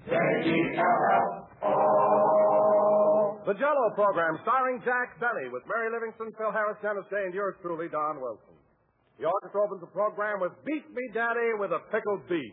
The Jell-O program starring Jack Benny with Mary Livingston, Phil Harris, Dennis Day, and yours truly, Don Wilson. The orchestra opens the program with Beat Me Daddy with a Pickled Beef.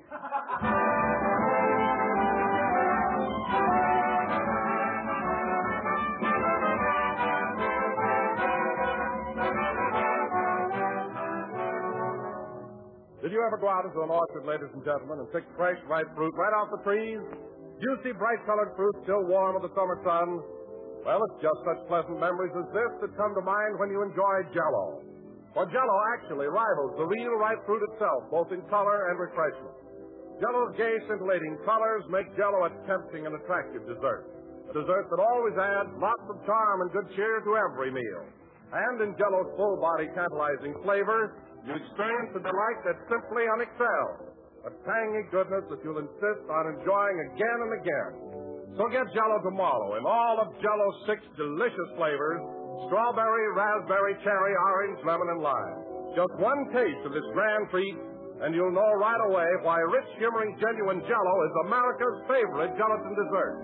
Did you ever go out into an orchard, ladies and gentlemen, and pick fresh, ripe fruit right off the trees? Juicy, bright-colored fruit still warm with the summer sun? Well, it's just such pleasant memories as this that come to mind when you enjoy Jell-O. For Jell-O actually rivals the real ripe fruit itself, both in color and refreshment. Jell-O's gay, scintillating colors make Jell-O a tempting and attractive dessert. A dessert that always adds lots of charm and good cheer to every meal. And in Jell-O's full-body, tantalizing flavor, you experience a delight that's simply unexcelled. A tangy goodness that you'll insist on enjoying again and again. So get Jell-O tomorrow in all of Jell-O's 6 delicious flavors: strawberry, raspberry, cherry, orange, lemon, and lime. Just one taste of this grand treat, and you'll know right away why rich, shimmering, genuine Jell-O is America's favorite gelatin dessert.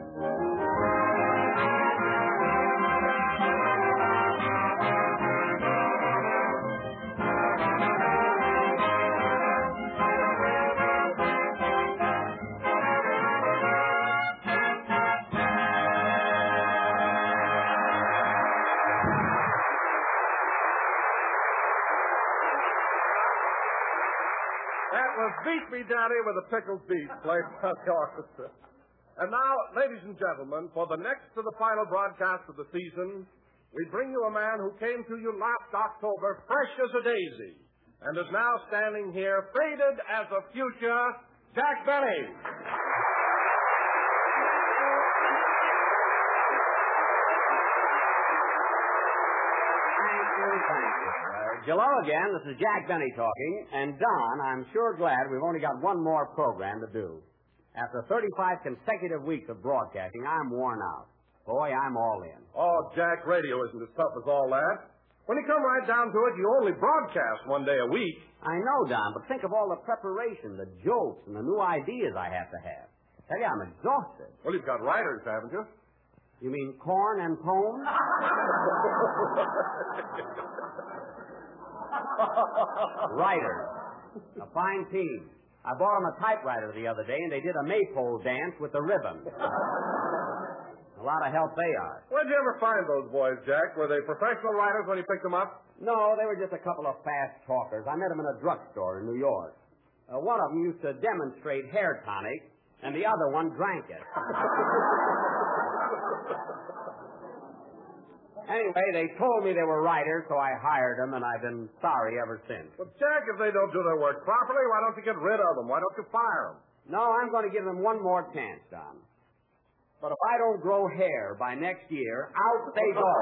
Beat Me Daddy with a Pickled Beef, played by the orchestra. And now, ladies and gentlemen, for the next to the final broadcast of the season, we bring you a man who came to you last October fresh as a daisy and is now standing here faded as a future, Jack Benny. Hello again. This is Jack Benny talking. And, Don, I'm sure glad we've only got one more program to do. After 35 consecutive weeks of broadcasting, I'm worn out. Boy, I'm all in. Oh, Jack, radio isn't as tough as all that. When you come right down to it, you only broadcast one day a week. I know, Don, but think of all the preparation, the jokes, and the new ideas I have to have. Tell you, I'm exhausted. Well, you've got writers, haven't you? You mean corn and pone? Writers. A fine team. I bought them a typewriter the other day, and they did a maypole dance with the ribbon. A lot of help they are. Where'd you ever find those boys, Jack? Were they professional writers when you picked them up? No, they were just a couple of fast talkers. I met them in a drugstore in New York. One of them used to demonstrate hair tonic, and the other one drank it. Anyway, they told me they were writers, so I hired them, and I've been sorry ever since. Well, Jack, if they don't do their work properly, why don't you get rid of them? Why don't you fire them? No, I'm going to give them one more chance, Don. But if I don't grow hair by next year, out they go.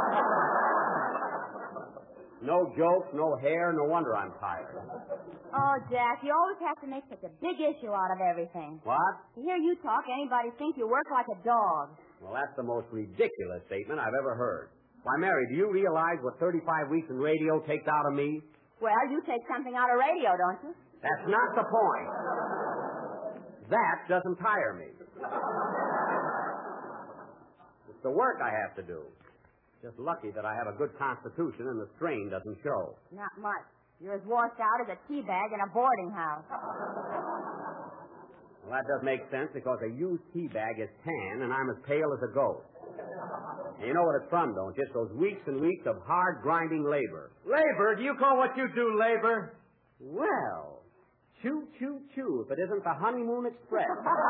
No jokes, no hair, no wonder I'm tired. Oh, Jack, you always have to make such a big issue out of everything. What? To hear you talk, anybody think you work like a dog. Well, that's the most ridiculous statement I've ever heard. Why, Mary, do you realize what 35 weeks in radio takes out of me? Well, you take something out of radio, don't you? That's not the point. That doesn't tire me. It's the work I have to do. Just lucky that I have a good constitution and the strain doesn't show. Not much. You're as washed out as a tea bag in a boarding house. Well, that does make sense because a used tea bag is tan and I'm as pale as a ghost. And you know what it's from, don't you? It's those weeks and weeks of hard grinding labor. Labor? Do you call what you do labor? Well, choo, choo, choo, if it isn't the Honeymoon Express.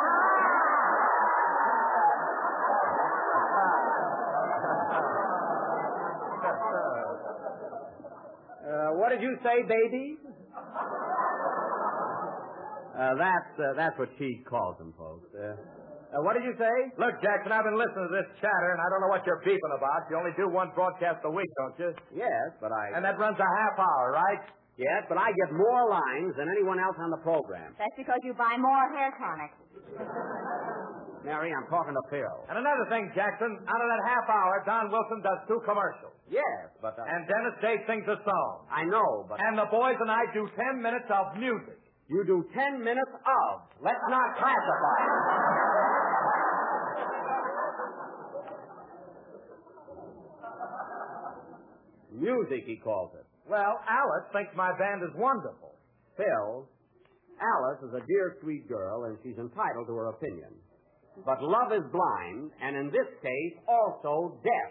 What did you say, baby? That's what she calls them, folks. What did you say? Look, Jackson, I've been listening to this chatter, and I don't know what you're beeping about. You only do one broadcast a week, don't you? Yes, but I... And that runs a half hour, right? Yes, but I get more lines than anyone else on the program. That's because you buy more hair tonic. Mary, I'm talking to Phil. And another thing, Jackson, out of that half hour, Don Wilson does 2 commercials. Yes, but... And Dennis Day sings a song. I know, but... And the boys and I do 10 minutes of music. You do 10 minutes of. Let's not classify it. Music, he calls it. Well, Alice thinks my band is wonderful. Phil, Alice is a dear, sweet girl, and she's entitled to her opinion. But love is blind, and in this case, also deaf.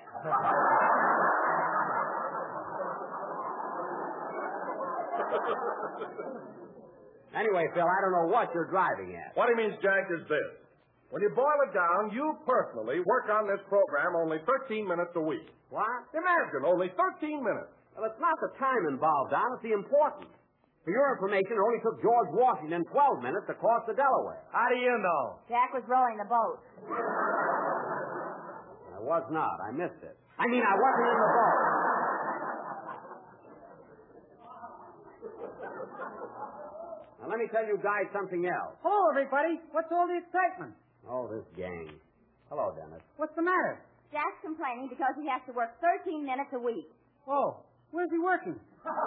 Anyway, Phil, I don't know what you're driving at. What he means, Jack, is this. When you boil it down, you personally work on this program only 13 minutes a week. What? Imagine, only 13 minutes. Well, it's not the time involved, Don. It's the importance. For your information, it only took George Washington 12 minutes to cross the Delaware. How do you know? Jack was rowing the boat. I was not. I missed it. I mean, I wasn't in the boat. Now, let me tell you guys something else. Hello, everybody. What's all the excitement? Oh, this gang. Hello, Dennis. What's the matter? Jack's complaining because he has to work 13 minutes a week. Oh, where's he working?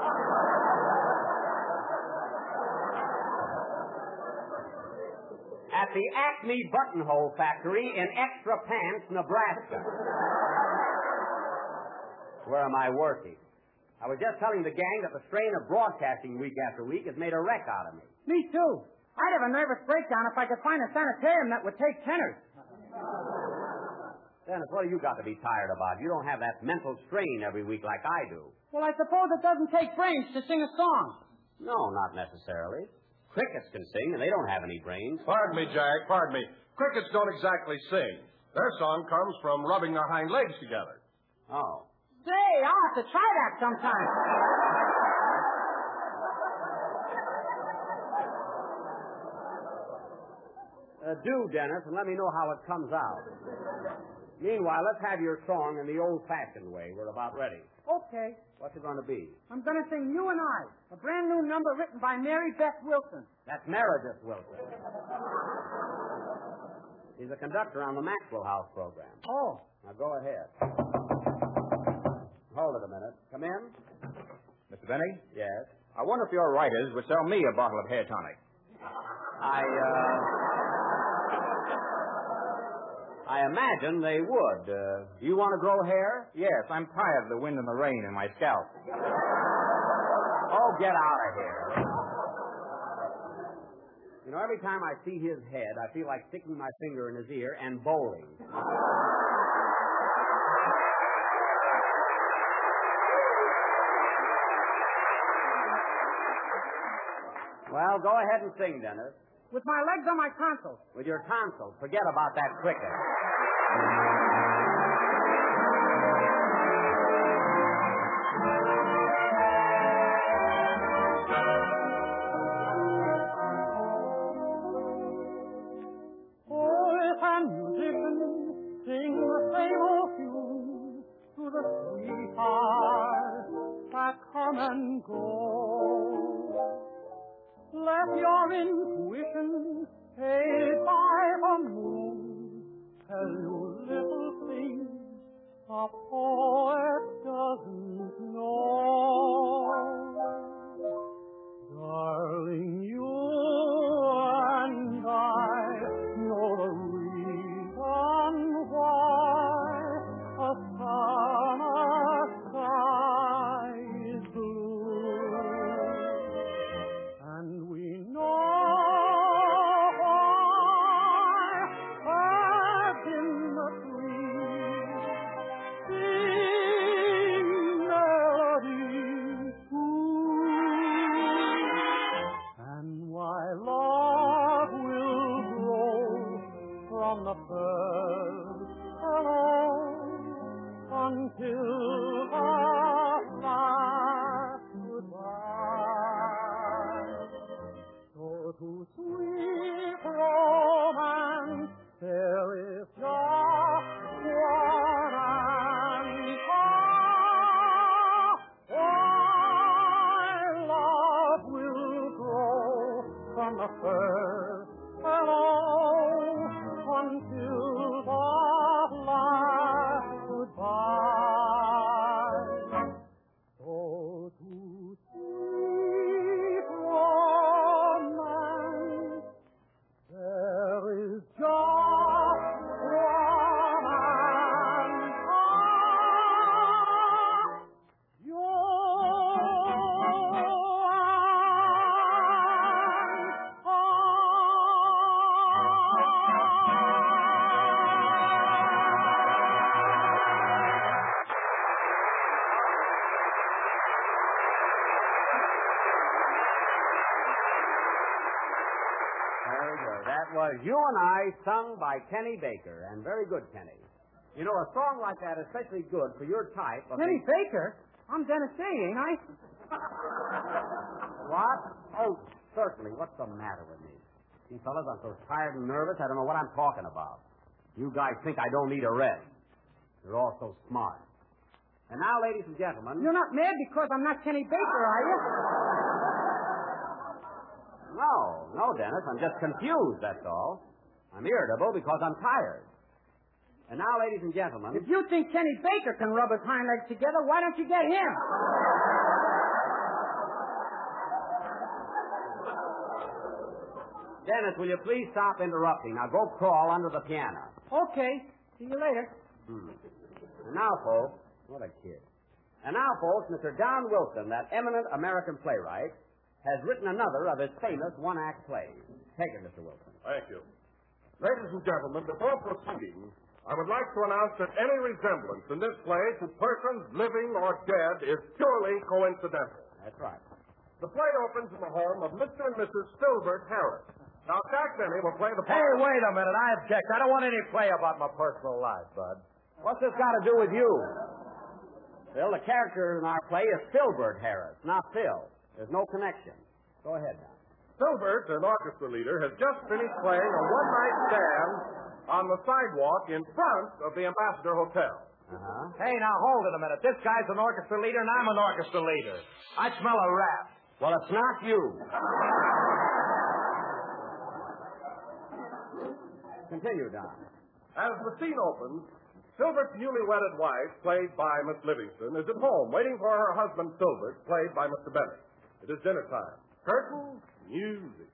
At the Acme Buttonhole Factory in Extra Pants, Nebraska. Where am I working? I was just telling the gang that the strain of broadcasting week after week has made a wreck out of me. Me, too. I'd have a nervous breakdown if I could find a sanitarium that would take tenors. Dennis, what have you got to be tired about? You don't have that mental strain every week like I do. Well, I suppose it doesn't take brains to sing a song. No, not necessarily. Crickets can sing, and they don't have any brains. Pardon me, Jack, pardon me. Crickets don't exactly sing. Their song comes from rubbing their hind legs together. Oh. Say, I'll have to try that sometime. Do, Dennis, and let me know how it comes out. Meanwhile, let's have your song in the old-fashioned way. We're about ready. Okay. What's it going to be? I'm going to sing You and I, a brand new number written by Mary Beth Wilson. That's Meredith Wilson. She's a conductor on the Maxwell House program. Oh. Now go ahead. Hold it a minute. Come in. Mr. Benny, Yes. I wonder if your writers would sell me a bottle of hair tonic. I imagine they would. Do you want to grow hair? Yes, I'm tired of the wind and the rain in my scalp. Oh, get out of here. You know, every time I see his head, I feel like sticking my finger in his ear and bowling. Well, go ahead and sing, Dennis. With my legs on my tonsils. With your tonsils. Forget about that cricket. Oh, if a musician sing the same old tune to the sweethearts that come and go, let your intuition, paid by the moon, tell you little things a poet doesn't know. Darling, you and I know the reason why a summer sky is blue. And we know why birds in the trees sing melodies too, and why love will grow from the first alone until the last goodbye. So to sweet romance there is just one answer. Why love will grow from the first hello until That was You and I, sung by Kenny Baker, and very good, Kenny. You know, a song like that is especially good for your type of... Kenny Baker? I'm Dennis Day, ain't I? What? Oh, certainly. What's the matter with me? See, fellas, I'm so tired and nervous, I don't know what I'm talking about. You guys think I don't need a rest. You're all so smart. And now, ladies and gentlemen... You're not mad because I'm not Kenny Baker, are you? No, Dennis. I'm just confused, that's all. I'm irritable because I'm tired. And now, ladies and gentlemen... If you think Kenny Baker can rub his hind legs together, why don't you get him? Dennis, will you please stop interrupting? Now go crawl under the piano. Okay. See you later. And now, folks... What a kid. And now, folks, Mr. Don Wilson, that eminent American playwright, has written another of his famous one-act plays. Take it, Mr. Wilson. Thank you. Ladies and gentlemen, before proceeding, I would like to announce that any resemblance in this play to persons living or dead is purely coincidental. That's right. The play opens in the home of Mr. and Mrs. Filbert Harris. Now, Jack Benny will play the part... Hey, wait a minute. I object. I don't want any play about my personal life, Bud. What's this got to do with you? Phil, the character in our play is Filbert Harris, not Phil. There's no connection. Go ahead, now. Filbert, an orchestra leader, has just finished playing a one-night stand on the sidewalk in front of the Ambassador Hotel. Uh-huh. Hey, now, hold it a minute. This guy's an orchestra leader, and I'm an orchestra leader. I smell a rat. Well, it's not you. Continue, Don. As the scene opens, Filbert's newly wedded wife, played by Miss Livingston, is at home waiting for her husband, Filbert, played by Mr. Bennett. It is dinner time. Curtain, music.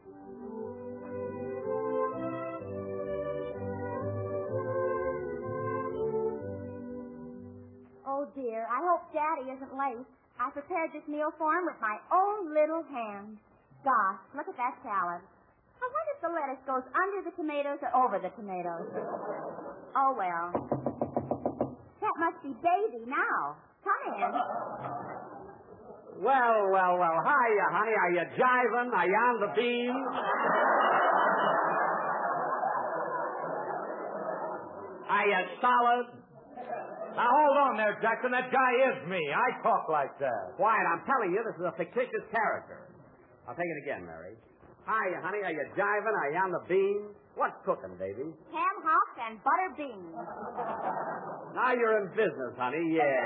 Oh, dear. I hope Daddy isn't late. I prepared this meal for him with my own little hands. Gosh, look at that salad. I wonder if the lettuce goes under the tomatoes or over the tomatoes. Oh, well. That must be Baby now. Come in. Well. Hiya, honey. Are you jiving? Are you on the beam? Are you solid? Now, hold on there, Jackson. That guy is me. I talk like that. Quiet. I'm telling you, this is a fictitious character. I'll take it again, Mary. Hiya, honey. Are you jiving? Are you on the beam? What's cooking, baby? Ham hocks and butter beans. Now you're in business, honey. Yeah.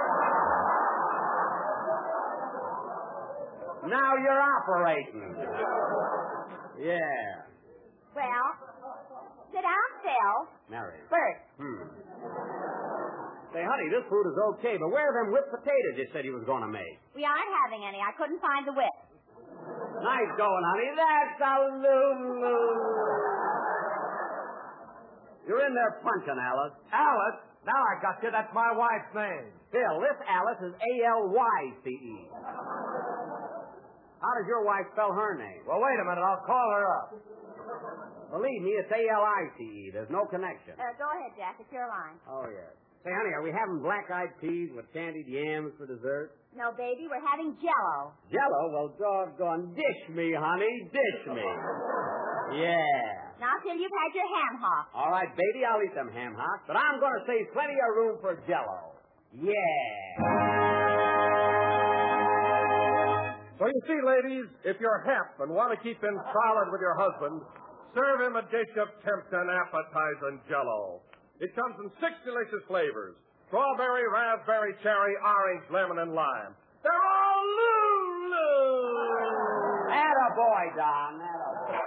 Now you're operating. Yeah. Well, sit down, Phil. Mary. Bert. Say, honey, this food is okay, but where are them whipped potatoes you said you was going to make? We aren't having any. I couldn't find the whip. Nice going, honey. That's a Lulu. You're in there punching, Alice. Alice? Now I got you. That's my wife's name. Phil, this Alice is A-L-Y-C-E. How does your wife spell her name? Well, wait a minute. I'll call her up. Believe me, it's A-L-I-C-E. There's no connection. Go ahead, Jack. It's your line. Oh, yes. Say, honey, are we having black-eyed peas with candied yams for dessert? No, baby. We're having Jell-O. Jell-O? Well, doggone. Dish me, honey. Dish me. Yeah. Not till you've had your ham hock. All right, baby, I'll eat them ham hocks, but I'm going to save plenty of room for Jell-O. Yeah. So you see, ladies, if you're hep and want to keep in solid with your husband, serve him a dish of tempting, appetizing Jell-O. It comes in 6 delicious flavors: strawberry, raspberry, cherry, orange, lemon, and lime. They're all Lulu. Attaboy, Don. Attaboy.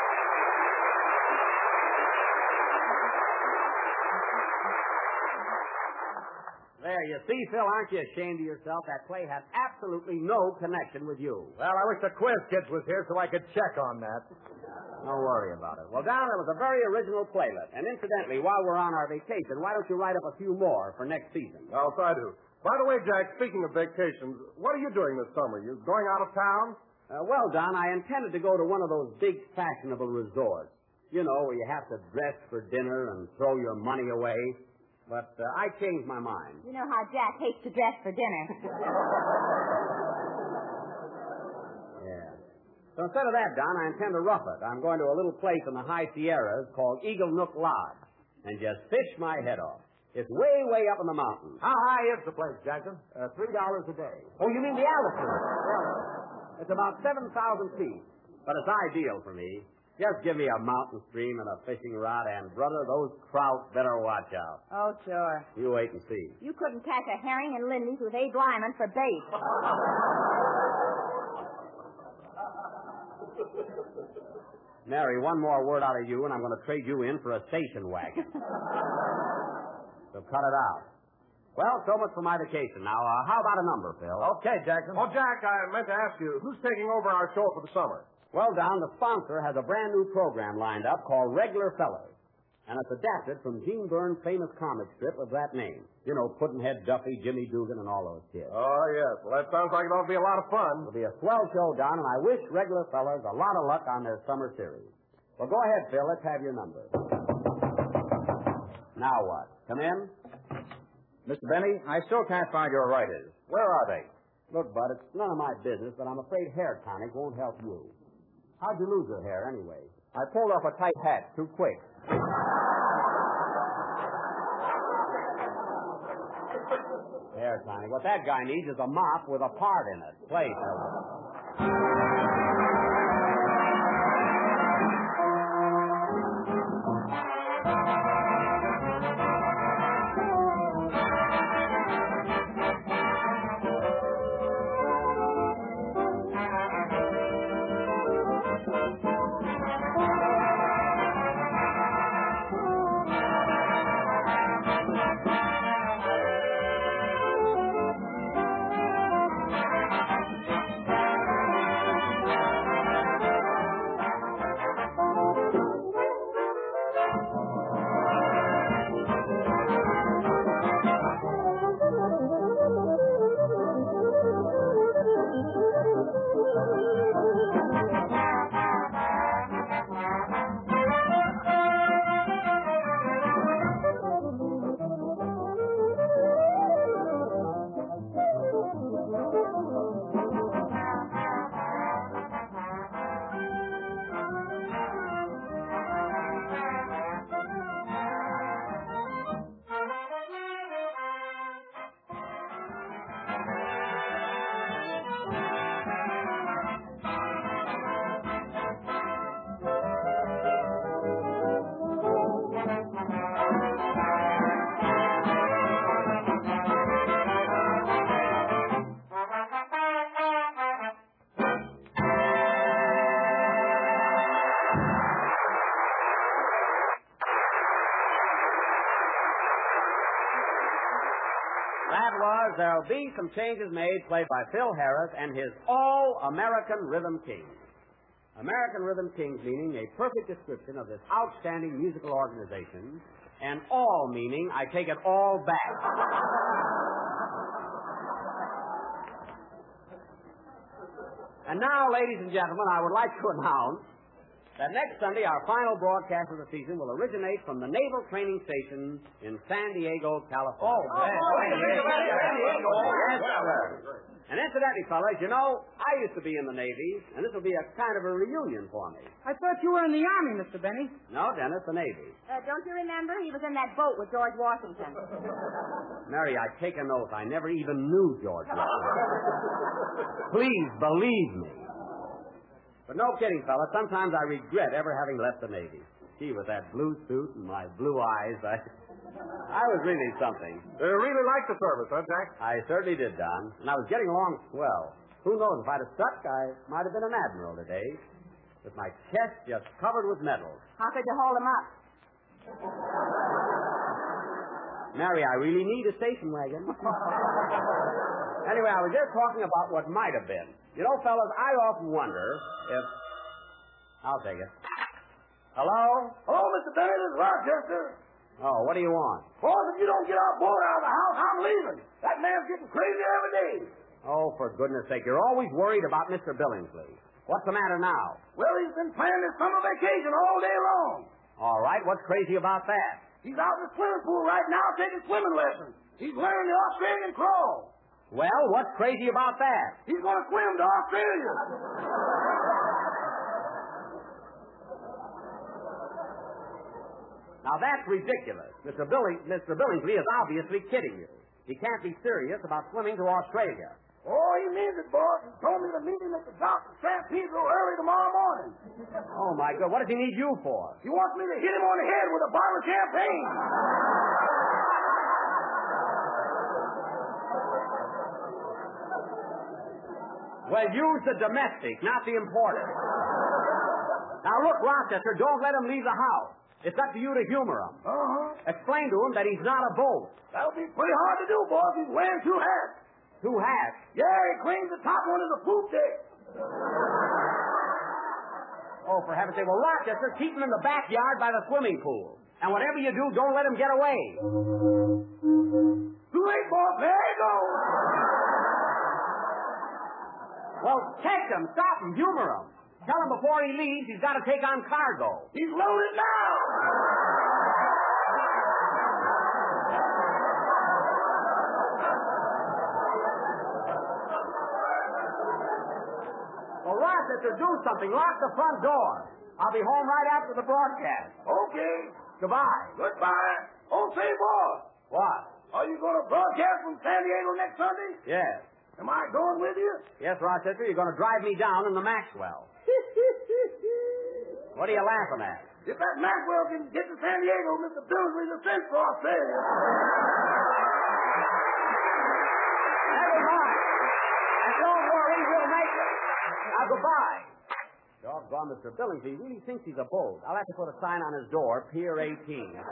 There, you see, Phil, aren't you ashamed of yourself? That play has absolutely no connection with you. Well, I wish the quiz kids was here so I could check on that. Don't worry about it. Well, Don, it was a very original playlet. And incidentally, while we're on our vacation, why don't you write up a few more for next season? I'll try to. By the way, Jack, speaking of vacations, what are you doing this summer? You going out of town? Well, Don, I intended to go to one of those big fashionable resorts. You know, where you have to dress for dinner and throw your money away. But I changed my mind. You know how Jack hates to dress for dinner. Yeah. So instead of that, Don, I intend to rough it. I'm going to a little place in the high Sierras called Eagle Nook Lodge and just fish my head off. It's way, way up in the mountains. How high is the place, Jackson? $3 a day. Oh, you mean the altitude? It's about 7,000 feet, but it's ideal for me. Just give me a mountain stream and a fishing rod, and, brother, those trout better watch out. Oh, sure. You wait and see. You couldn't catch a herring in Lindy's with Abe Lyman for bait. Mary, one more word out of you, and I'm going to trade you in for a station wagon. So cut it out. Well, so much for my vacation. Now, how about a number, Phil? Okay, Jackson. Oh, Jack, I meant to ask you, who's taking over our show for the summer? Well, Don, the sponsor has a brand new program lined up called Regular Fellas. And it's adapted from Gene Burns' famous comic strip of that name. You know, Pudd'nhead Duffy, Jimmy Dugan, and all those kids. Oh, yes. Well, that sounds like it ought to be a lot of fun. It'll be a swell show, Don, and I wish Regular Fellas a lot of luck on their summer series. Well, go ahead, Phil. Let's have your number. Now what? Come in? Mr. Benny, I still can't find your writers. Where are they? Look, Bud, it's none of my business, but I'm afraid hair tonic won't help you. How'd you lose your hair, anyway? I pulled off a tight hat too quick. Hair tonic. What that guy needs is a mop with a part in it. Play, Phil. There'll be some changes made, played by Phil Harris and his All-American Rhythm Kings. American Rhythm Kings meaning a perfect description of this outstanding musical organization, and all meaning I take it all back. And now, ladies and gentlemen, I would like to announce that next Sunday, our final broadcast of the season will originate from the Naval Training Station in San Diego, California. And incidentally, fellas, you know, I used to be in the Navy, and this will be a kind of a reunion for me. I thought you were in the Army, Mr. Benny. No, Dennis, the Navy. Don't you remember? He was in that boat with George Washington. Mary, I take an oath. I never even knew George Washington. Please believe me. But no kidding, fella. Sometimes I regret ever having left the Navy. Gee, with that blue suit and my blue eyes, I was really something. You really liked the service, huh, Jack? I certainly did, Don. And I was getting along swell. Who knows, if I'd have stuck, I might have been an admiral today. With my chest just covered with medals. How could you hold him up? Mary, I really need a station wagon. Anyway, I was just talking about what might have been. You know, fellas, I often wonder if... I'll take it. Hello? Hello, Mr. Benny. This is Rochester. Oh, what do you want? Boss, if you don't get our boy out of the house, I'm leaving. That man's getting crazy every day. Oh, for goodness sake, you're always worried about Mr. Billingsley. What's the matter now? Well, he's been planning his summer vacation all day long. All right, what's crazy about that? He's out in the swimming pool right now taking swimming lessons. He's learning the Australian crawl. Well, what's crazy about that? He's going to swim to Australia. Now, that's ridiculous. Mr. Billingsley is obviously kidding you. He can't be serious about swimming to Australia. Oh, he means it, boss. He told me to meet him at the dock at San Pedro early tomorrow morning. Oh, my God. What does he need you for? He wants me to hit him on the head with a bottle of champagne. Well, use the domestic, not the imported. Now, look, Rochester, don't let him leave the house. It's up to you to humor him. Uh-huh. Explain to him that he's not a boat. That'll be pretty hard to do, boss. He's wearing 2 hats. 2 hats. Yeah, he claims the top one is a poop deck. Oh, for heaven's sake. Well, Rochester, keep him in the backyard by the swimming pool. And whatever you do, don't let him get away. Too late, boss. There you go. Well, catch him, stop him, humor him. Tell him before he leaves he's got to take on cargo. He's loaded now. Well, Rochester, do something. Lock the front door. I'll be home right after the broadcast. Okay. Goodbye. Goodbye. Oh, say, boss. What? Are you going to broadcast from San Diego next Sunday? Yes. Am I going with you? Yes, Rochester, you're going to drive me down in the Maxwell. What are you laughing at? If that Maxwell can get to San Diego, Mr. Billingsley's a cinch for Australia. Never mind. And don't worry, we'll make it. Now, goodbye. Doggone, Mr. Billingsley really thinks he's a boat. I'll have to put a sign on his door, Pier 18.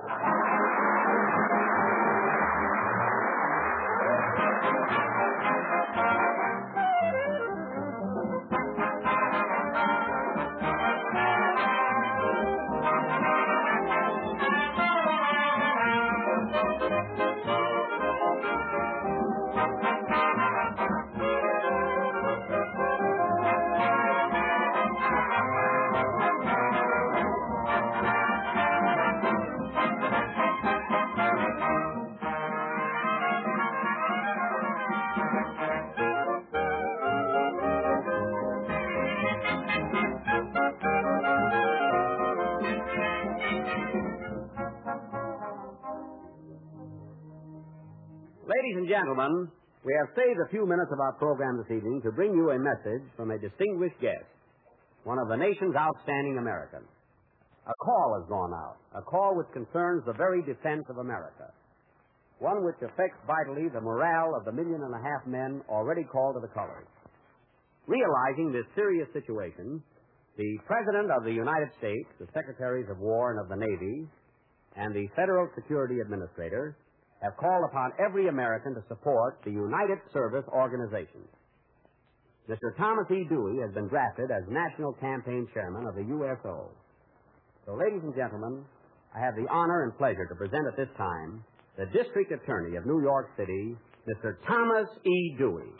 Ladies and gentlemen, we have saved a few minutes of our program this evening to bring you a message from a distinguished guest, one of the nation's outstanding Americans. A call has gone out, a call which concerns the very defense of America, one which affects vitally the morale of the 1.5 million men already called to the colors. Realizing this serious situation, the President of the United States, the Secretaries of War and of the Navy, and the Federal Security Administrator have called upon every American to support the United Service Organization. Mr. Thomas E. Dewey has been drafted as National Campaign Chairman of the USO. So, ladies and gentlemen, I have the honor and pleasure to present at this time the District Attorney of New York City, Mr. Thomas E. Dewey.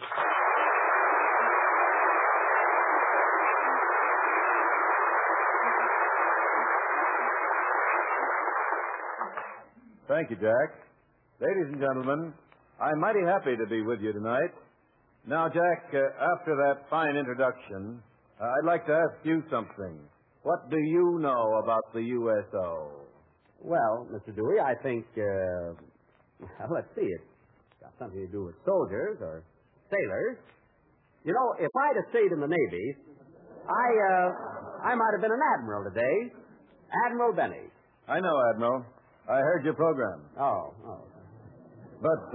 Thank you, Jack. Ladies and gentlemen, I'm mighty happy to be with you tonight. Now, Jack, after that fine introduction, I'd like to ask you something. What do you know about the USO? Well, Mr. Dewey, I think, let's see, it's got something to do with soldiers or sailors. You know, if I'd have stayed in the Navy, I might have been an admiral today. Admiral Benny. I know, Admiral. I heard your program. Oh. But,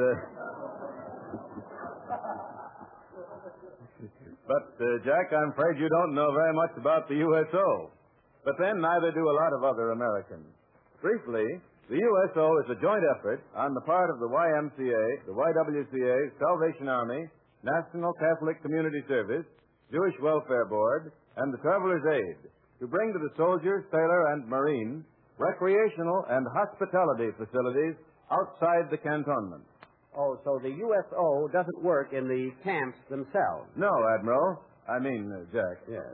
Jack, I'm afraid you don't know very much about the USO. But then neither do a lot of other Americans. Briefly, the USO is a joint effort on the part of the YMCA, the YWCA, Salvation Army, National Catholic Community Service, Jewish Welfare Board, and the Traveler's Aid to bring to the soldiers, sailor, and marine recreational and hospitality facilities outside the cantonment. Oh, so the USO doesn't work in the camps themselves? No, Admiral. I mean, Jack. Yes.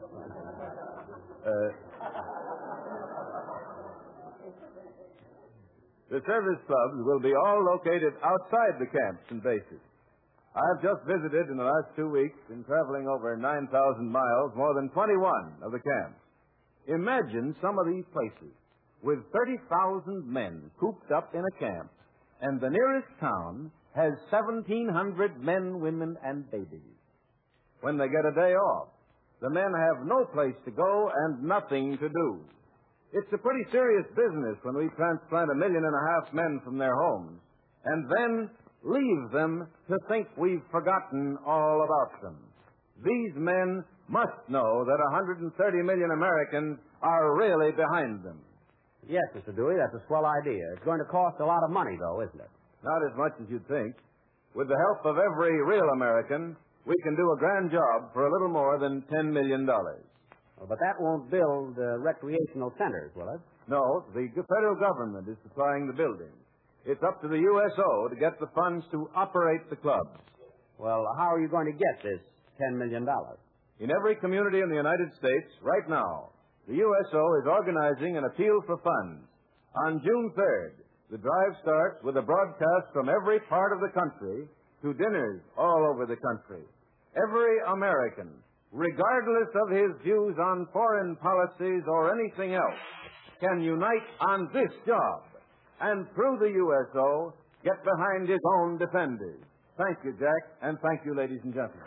The service clubs will be all located outside the camps and bases. I've just visited in the last 2 weeks, in traveling over 9,000 miles, more than 21 of the camps. Imagine some of these places. with 30,000 men cooped up in a camp, and the nearest town has 1,700 men, women, and babies. When they get a day off, the men have no place to go and nothing to do. It's a pretty serious business when we transplant 1.5 million men from their homes and then leave them to think we've forgotten all about them. These men must know that 130 million Americans are really behind them. Yes, Mr. Dewey, that's a swell idea. It's going to cost a lot of money, though, isn't it? Not as much as you'd think. With the help of every real American, we can do a grand job for a little more than $10 million. Well, but that won't build recreational centers, will it? No, the federal government is supplying the buildings. It's up to the USO to get the funds to operate the clubs. Well, how are you going to get this $10 million? In every community in the United States, right now, the USO is organizing an appeal for funds. On June 3rd, the drive starts with a broadcast from every part of the country to dinners all over the country. Every American, regardless of his views on foreign policies or anything else, can unite on this job and, through the USO, get behind his own defenders. Thank you, Jack, and thank you, ladies and gentlemen.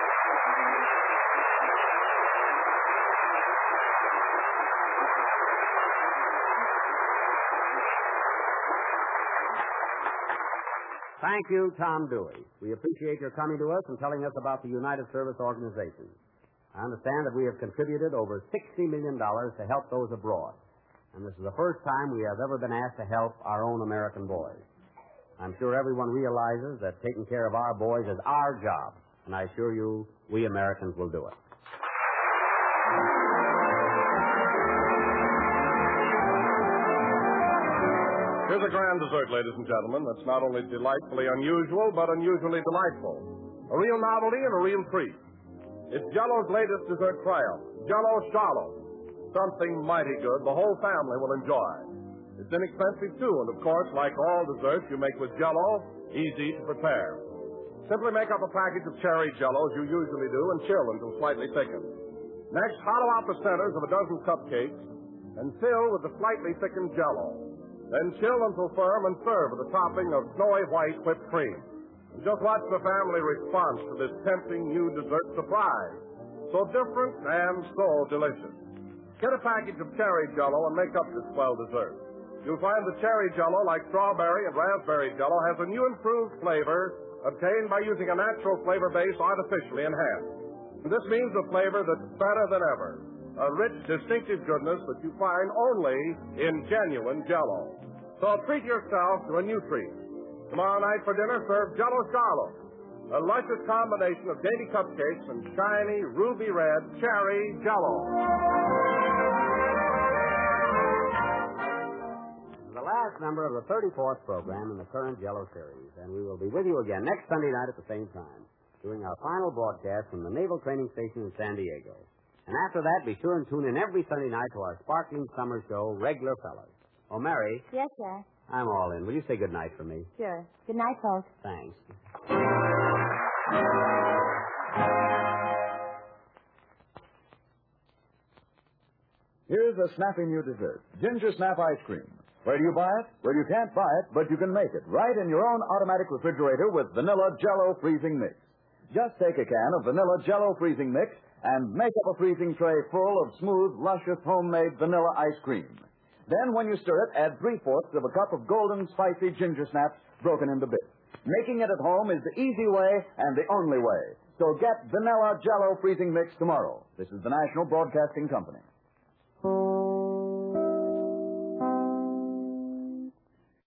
Thank you, Tom Dewey. We appreciate your coming to us and telling us about the United Service Organization. I understand that we have contributed over $60 million to help those abroad. And this is the first time we have ever been asked to help our own American boys. I'm sure everyone realizes that taking care of our boys is our job. And I assure you, we Americans will do it. Here's a grand dessert, ladies and gentlemen, that's not only delightfully unusual, but unusually delightful. A real novelty and a real treat. It's Jell-O's latest dessert triumph, Jell-O Shallow. Something mighty good the whole family will enjoy. It's inexpensive, too, and of course, like all desserts you make with Jell-O, easy to prepare. Simply make up a package of cherry Jell-O, as you usually do, and chill until slightly thickened. Next, hollow out the centers of a dozen cupcakes and fill with the slightly thickened Jell-O. Then chill until firm and serve with a topping of snowy white whipped cream. And just watch the family response to this tempting new dessert surprise. So different and so delicious. Get a package of cherry Jell-O and make up this swell dessert. You'll find the cherry Jell-O, like strawberry and raspberry Jell-O, has a new improved flavor obtained by using a natural flavor base artificially enhanced. And this means a flavor that's better than ever. A rich, distinctive goodness that you find only in genuine Jell-O. So treat yourself to a new treat. Tomorrow night for dinner, serve Jell-O Shallow, a luscious combination of dainty cupcakes and shiny, ruby red cherry Jell-O. The last number of the 34th program in the current Jell-O series, and we will be with you again next Sunday night at the same time, doing our final broadcast from the Naval Training Station in San Diego. And after that, be sure and tune in every Sunday night to our sparkling summer show, Regular Fellas. Oh, Mary. Yes, sir. I'm all in. Will you say good night for me? Sure. Good night, folks. Thanks. Here's a snappy new dessert, Ginger Snap Ice Cream. Where do you buy it? Well, you can't buy it, but you can make it right in your own automatic refrigerator with vanilla Jell-O freezing mix. Just take a can of vanilla Jell-O freezing mix and make up a freezing tray full of smooth, luscious, homemade vanilla ice cream. Then, when you stir it, add 3/4 of a cup of golden, spicy ginger snaps broken into bits. Making it at home is the easy way and the only way. So get vanilla Jell-O freezing mix tomorrow. This is the National Broadcasting Company.